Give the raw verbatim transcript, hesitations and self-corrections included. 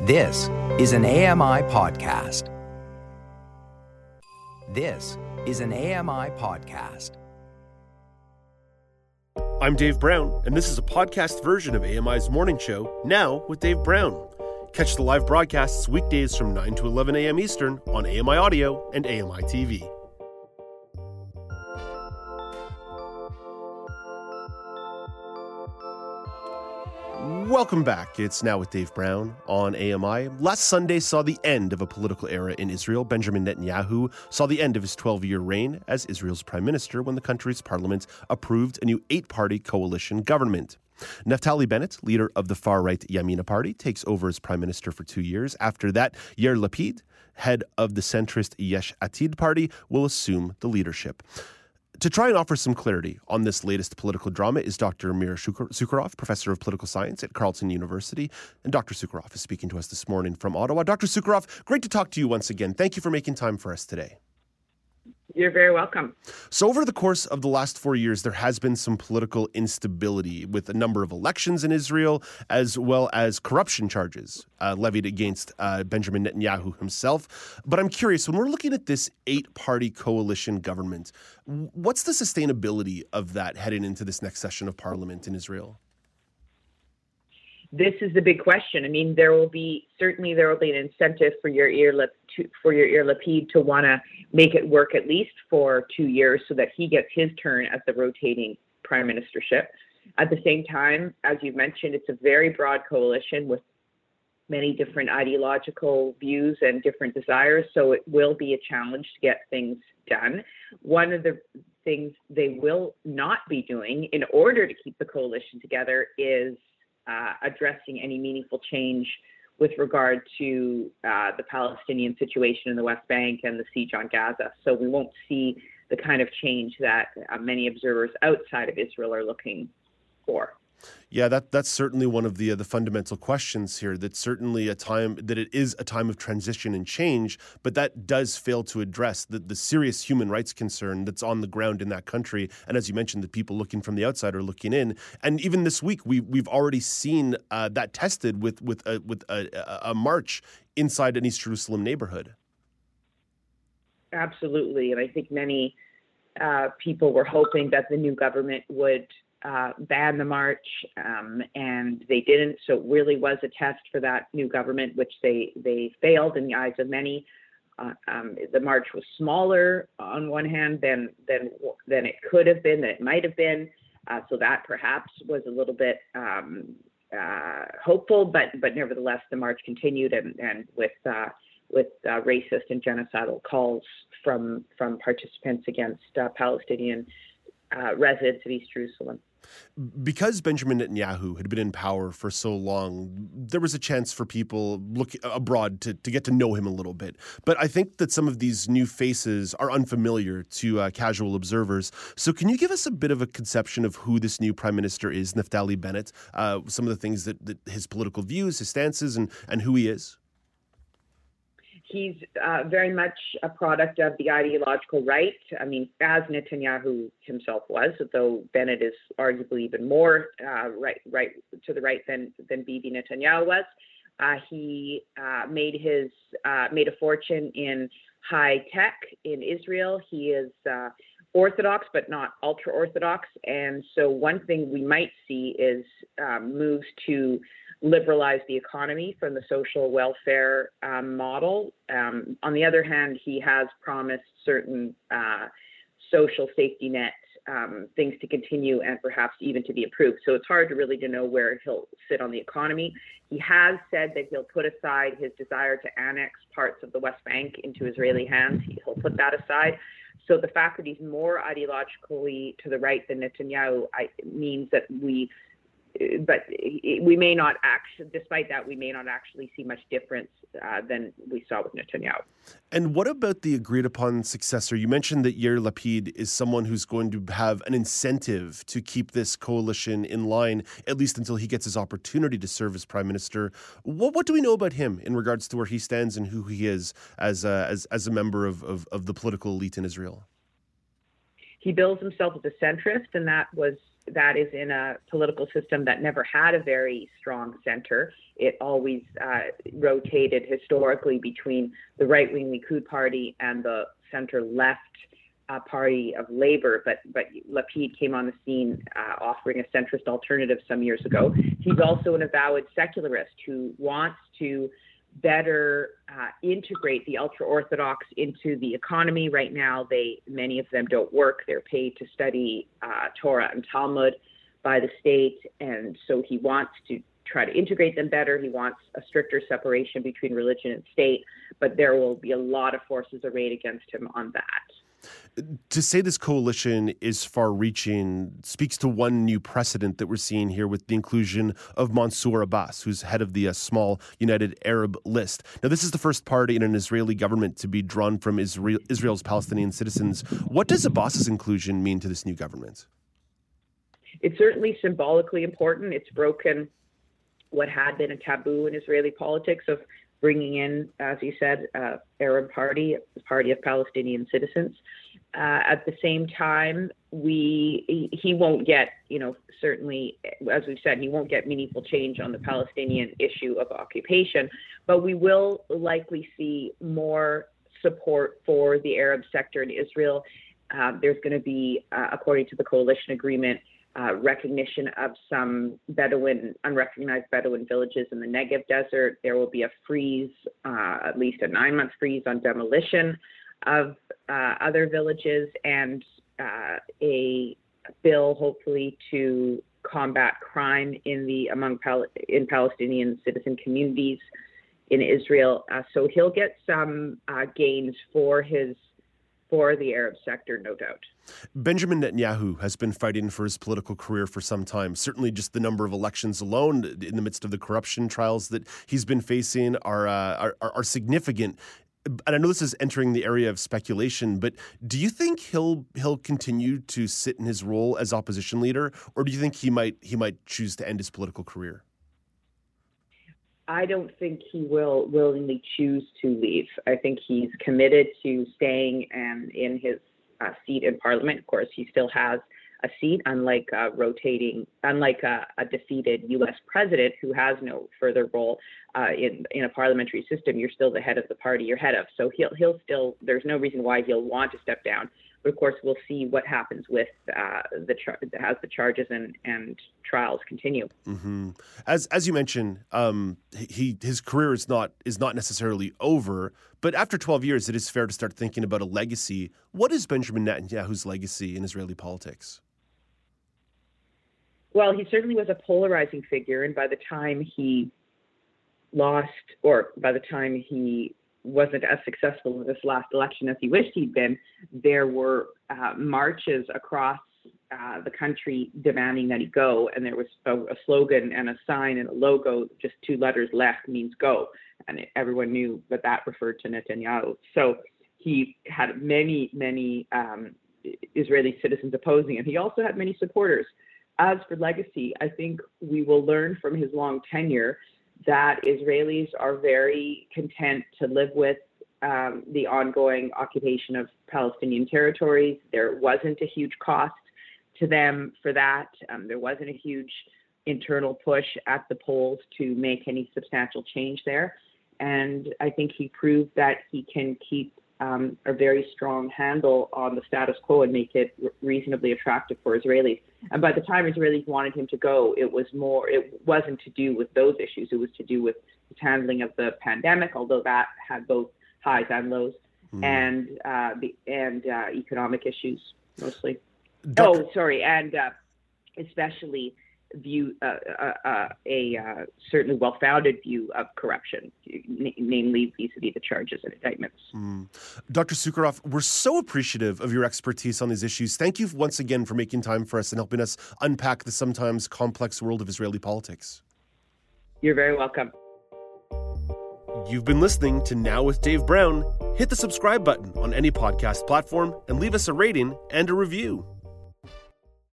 This is an A M I podcast. This is an A M I podcast. I'm Dave Brown, and this is a podcast version of A M I's Morning Show, Now with Dave Brown. Catch the live broadcasts weekdays from nine to eleven a.m. Eastern on A M I Audio and A M I T V. Welcome back. It's Now with Dave Brown on A M I. Last Sunday saw the end of a political era in Israel. Benjamin Netanyahu saw the end of his twelve-year reign as Israel's prime minister when the country's parliament approved a new eight-party coalition government. Naftali Bennett, leader of the far-right Yamina party, takes over as prime minister for two years. After that, Yair Lapid, head of the centrist Yesh Atid party, will assume the leadership. To try and offer some clarity on this latest political drama is Doctor Mira Sukharov, professor of political science at Carleton University. And Doctor Sukharov is speaking to us this morning from Ottawa. Doctor Sukharov, great to talk to you once again. Thank you for making time for us today. You're very welcome. So over the course of the last four years, there has been some political instability with a number of elections in Israel, as well as corruption charges uh, levied against uh, Benjamin Netanyahu himself. But I'm curious, when we're looking at this eight-party coalition government, what's the sustainability of that heading into this next session of parliament in Israel? This is the big question. I mean, there will be certainly there will be an incentive for your ear to, for your Yair Lapid to want to make it work at least for two years so that he gets his turn at the rotating prime ministership. At the same time, as you've mentioned, it's a very broad coalition with many different ideological views and different desires. So it will be a challenge to get things done. One of the things they will not be doing in order to keep the coalition together is Uh, addressing any meaningful change with regard to uh, the Palestinian situation in the West Bank and the siege on Gaza. So we won't see the kind of change that uh, many observers outside of Israel are looking for. Yeah, that that's certainly one of the uh, the fundamental questions here. That's certainly a time that it is a time of transition and change, but that does fail to address the, the serious human rights concern that's on the ground in that country. And as you mentioned, the people looking from the outside are looking in. And even this week, we we've already seen uh, that tested with with a, with a, a march inside an East Jerusalem neighborhood. Absolutely, and I think many uh, people were hoping that the new government would Uh, ban the march, um, and they didn't. So it really was a test for that new government, which they they failed in the eyes of many. Uh, um, the march was smaller on one hand than than than it could have been, than it might have been. Uh, so that perhaps was a little bit um, uh, hopeful, but but nevertheless, the march continued, and and with uh, with uh, racist and genocidal calls from from participants against uh, Palestinian uh, residents of East Jerusalem. Because Benjamin Netanyahu had been in power for so long, there was a chance for people look abroad to, to get to know him a little bit. But I think that some of these new faces are unfamiliar to uh, casual observers. So can you give us a bit of a conception of who this new prime minister is, Naftali Bennett, uh, some of the things that, that his political views, his stances, and, and who he is? He's uh, very much a product of the ideological right. I mean, as Netanyahu himself was, though Bennett is arguably even more uh, right, right to the right than than Bibi Netanyahu was. Uh, he uh, made his uh, made a fortune in high tech in Israel. He is uh, orthodox, but not ultra orthodox. And so, one thing we might see is um, moves to liberalize the economy from the social welfare um, model. Um, on the other hand, he has promised certain uh, social safety net um, things to continue and perhaps even to be improved. So it's hard to really to know where he'll sit on the economy. He has said that he'll put aside his desire to annex parts of the West Bank into Israeli hands. He'll put that aside. So the fact that he's more ideologically to the right than Netanyahu I, means that we But we may not actually, despite that, we may not actually see much difference uh, than we saw with Netanyahu. And what about the agreed upon successor? You mentioned that Yair Lapid is someone who's going to have an incentive to keep this coalition in line, at least until he gets his opportunity to serve as prime minister. What, what do we know about him in regards to where he stands and who he is as a, as, as a member of, of, of the political elite in Israel? He bills himself as a centrist, and that was that is in a political system that never had a very strong center. It always uh, rotated historically between the right-wing Likud party and the center-left uh, party of Labour. But but Lapid came on the scene uh, offering a centrist alternative some years ago. He's also an avowed secularist who wants to better uh, integrate the ultra-Orthodox into the economy. Right now, they many of them don't work. They're paid to study uh, Torah and Talmud by the state, and so he wants to try to integrate them better. He wants a stricter separation between religion and state, but there will be a lot of forces arrayed against him on that. To say this coalition is far-reaching speaks to one new precedent that we're seeing here with the inclusion of Mansour Abbas, who's head of the uh, small United Arab List. Now, this is the first party in an Israeli government to be drawn from Israel, Israel's Palestinian citizens. What does Abbas's inclusion mean to this new government? It's certainly symbolically important. It's broken what had been a taboo in Israeli politics of bringing in, as you said, uh, Arab party, a party of Palestinian citizens. Uh, at the same time, we he, he won't get, you know, certainly, as we've said, he won't get meaningful change on the Palestinian issue of occupation, but we will likely see more support for the Arab sector in Israel. Uh, there's going to be, uh, according to the coalition agreement, Uh, recognition of some Bedouin, unrecognized Bedouin villages in the Negev desert. There will be a freeze, uh, at least a nine-month freeze on demolition of uh, other villages, and uh, a bill, hopefully, to combat crime in the among Pal- in Palestinian citizen communities in Israel. Uh, so he'll get some uh, gains for his for the Arab sector, no doubt. Benjamin Netanyahu has been fighting for his political career for some time. Certainly just the number of elections alone in the midst of the corruption trials that he's been facing are, uh, are, are significant. And I know this is entering the area of speculation, but do you think he'll he'll continue to sit in his role as opposition leader, or do you think he might he might choose to end his political career? I don't think he will willingly choose to leave. I think he's committed to staying and in his uh, seat in Parliament. Of course, he still has a seat, unlike uh, rotating, unlike a, a defeated U S president who has no further role uh, in in a parliamentary system. You're still the head of the party you're head of, so he'll he'll still. There's no reason why he'll want to step down. But of course, we'll see what happens with uh, the char- as the charges and, and trials continue. Mm-hmm. As as you mentioned, um, he his career is not is not necessarily over. But after twelve years, it is fair to start thinking about a legacy. What is Benjamin Netanyahu's legacy in Israeli politics? Well, he certainly was a polarizing figure, and by the time he lost, or by the time he wasn't as successful in this last election as he wished he'd been, there were uh, marches across uh, the country demanding that he go, and there was a, a slogan and a sign and a logo, just two letters left means go, and it, everyone knew that that referred to Netanyahu. So he had many, many um, Israeli citizens opposing him. He also had many supporters. As for legacy, I think we will learn from his long tenure that Israelis are very content to live with um, the ongoing occupation of Palestinian territories. There wasn't a huge cost to them for that. Um, there wasn't a huge internal push at the polls to make any substantial change there. And I think he proved that he can keep um, a very strong handle on the status quo and make it re- reasonably attractive for Israelis. And by the time Israelis wanted him to go, it was more, it wasn't to do with those issues. It was to do with his handling of the pandemic, although that had both highs and lows, mm. and uh, the and uh, economic issues mostly. Doctor Oh, sorry, and uh, especially view uh, uh, uh, a uh, certainly well-founded view of corruption, n- namely vis-a-vis the charges and indictments. Mm. Doctor Sukharov, we're so appreciative of your expertise on these issues. Thank you once again for making time for us and helping us unpack the sometimes complex world of Israeli politics. You're very welcome. You've been listening to Now with Dave Brown. Hit the subscribe button on any podcast platform and leave us a rating and a review.